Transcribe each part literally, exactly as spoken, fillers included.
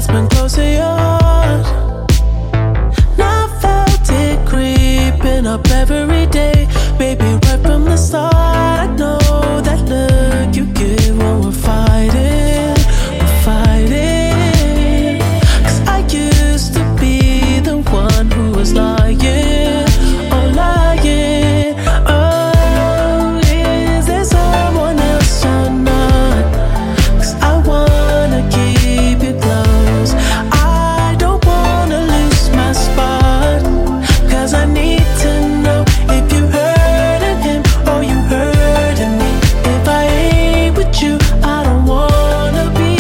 that's been close to yours. Now I felt it creeping up every day. Baby, right from the start, I know that look you give when we're fighting, we're fighting. Cause I used to be the one who was lying, oh lying. Oh, is there someone else or not? Cause I wanna keep you close. I don't wanna lose my spot. Cause I need to know if you hurting him or you hurting me. If I ain't with you, I don't wanna be.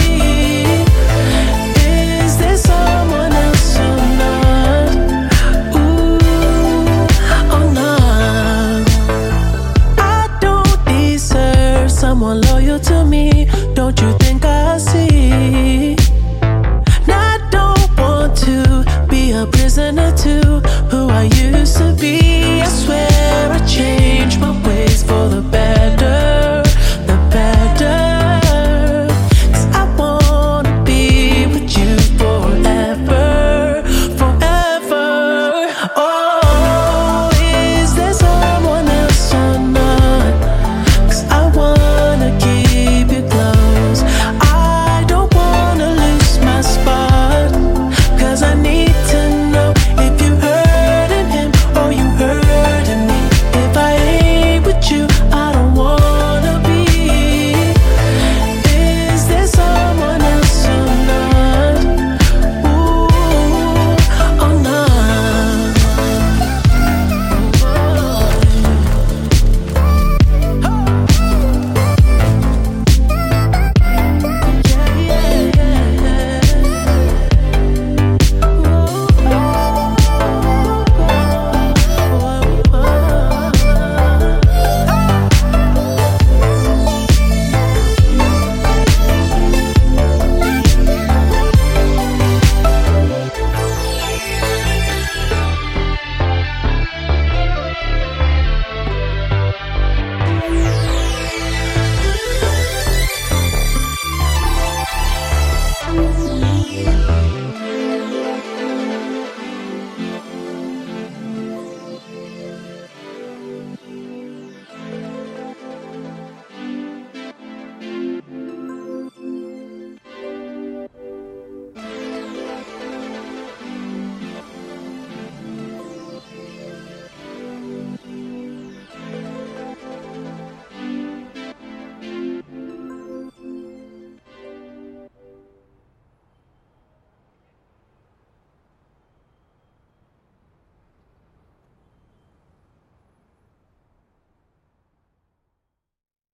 Is there someone else or not? Ooh, or not? I don't deserve someone loyal to me. Don't you think I see? And I don't want to be a prisoner too.